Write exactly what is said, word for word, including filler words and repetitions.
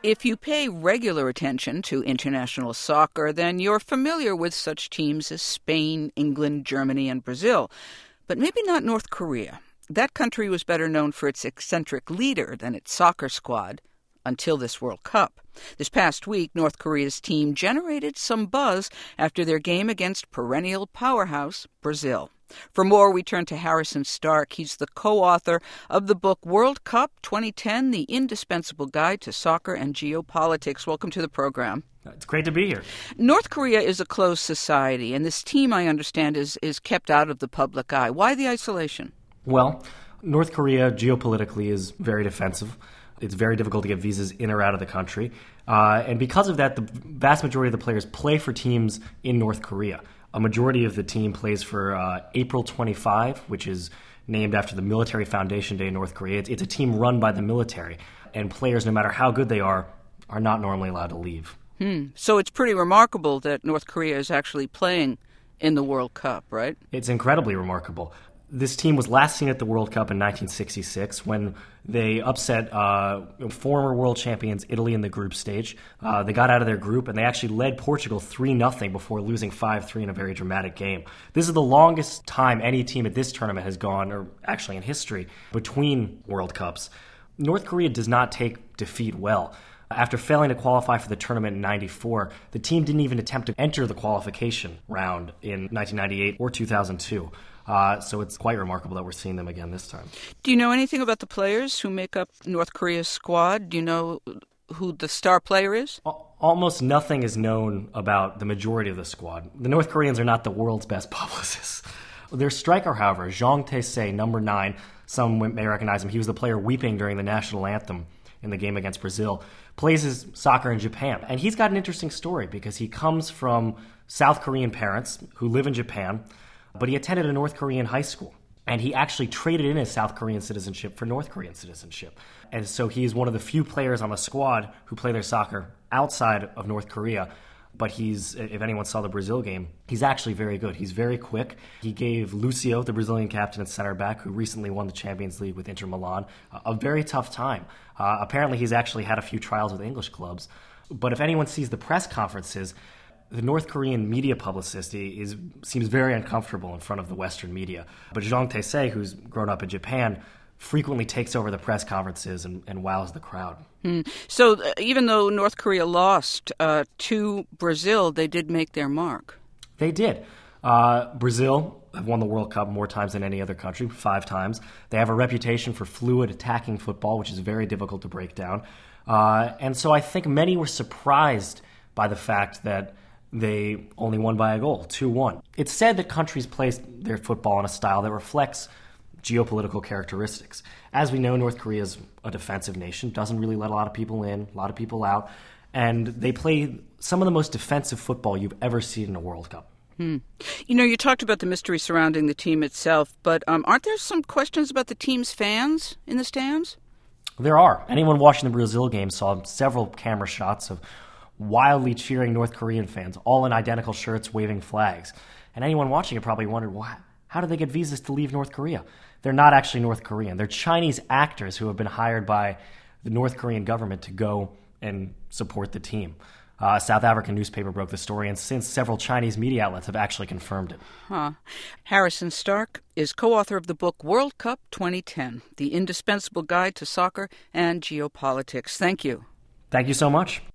If you pay regular attention to international soccer, then you're familiar with such teams as Spain, England, Germany, and Brazil. But maybe not North Korea. That country was better known for its eccentric leader than its soccer squad until this World Cup. This past week, North Korea's team generated some buzz after their game against perennial powerhouse Brazil. For more, we turn to Harrison Stark. He's the co-author of the book World Cup twenty ten, The Indispensable Guide to Soccer and Geopolitics. Welcome to the program. It's great to be here. North Korea is a closed society, and this team, I understand, is, is kept out of the public eye. Why the isolation? Well, North Korea geopolitically is very defensive. It's very difficult to get visas in or out of the country. Uh, and because of that, the vast majority of the players play for teams in North Korea. A majority of the team plays for uh, April twenty-fifth, which is named after the Military Foundation Day in North Korea. It's, it's a team run by the military, and players, no matter how good they are, are not normally allowed to leave. Hmm. So it's pretty remarkable that North Korea is actually playing in the World Cup, right? It's incredibly remarkable. This team was last seen at the World Cup in nineteen sixty-six when they upset uh, former world champions Italy in the group stage. Uh, they got out of their group, and they actually led Portugal three nothing before losing five three in a very dramatic game. This is the longest time any team at this tournament has gone, or actually in history, between World Cups. North Korea does not take defeat well. After failing to qualify for the tournament in ninety-four, the team didn't even attempt to enter the qualification round in nineteen ninety-eight or two thousand two. Uh, so it's quite remarkable that we're seeing them again this time. Do you know anything about the players who make up North Korea's squad? Do you know who the star player is? Almost nothing is known about the majority of the squad. The North Koreans are not the world's best publicists. Their striker, however, Jong Tae-se, number nine, some may recognize him. He was the player weeping during the national anthem in the game against Brazil, plays his soccer in Japan. And he's got an interesting story because he comes from South Korean parents who live in Japan, but he attended a North Korean high school. And he actually traded in his South Korean citizenship for North Korean citizenship. And so he's one of the few players on the squad who play their soccer outside of North Korea. But he's, if anyone saw the Brazil game, he's actually very good. He's very quick. He gave Lucio, the Brazilian captain and center back, who recently won the Champions League with Inter Milan, a very tough time. Uh, apparently he's actually had a few trials with English clubs. But if anyone sees the press conferences, the North Korean media publicist is seems very uncomfortable in front of the Western media. But Jong Tae-se, who's grown up in Japan, frequently takes over the press conferences and, and wows the crowd. Hmm. So uh, even though North Korea lost uh, to Brazil, they did make their mark. They did. Uh, Brazil have won the World Cup more times than any other country, five times. They have a reputation for fluid attacking football, which is very difficult to break down. Uh, and so I think many were surprised by the fact that they only won by a goal, two one. It's said that countries play their football in a style that reflects geopolitical characteristics. As we know, North Korea is a defensive nation, doesn't really let a lot of people in, a lot of people out, and they play some of the most defensive football you've ever seen in a World Cup. Hmm. You know, you talked about the mystery surrounding the team itself, but um, aren't there some questions about the team's fans in the stands? There are. Anyone watching the Brazil game saw several camera shots of wildly cheering North Korean fans, all in identical shirts, waving flags. And anyone watching it probably wondered, why, how did they get visas to leave North Korea? They're not actually North Korean. They're Chinese actors who have been hired by the North Korean government to go and support the team. Uh, a South African newspaper broke the story, and since several Chinese media outlets have actually confirmed it. Huh. Harrison Stark is co-author of the book World Cup twenty ten, The Indispensable Guide to Soccer and Geopolitics. Thank you. Thank you so much.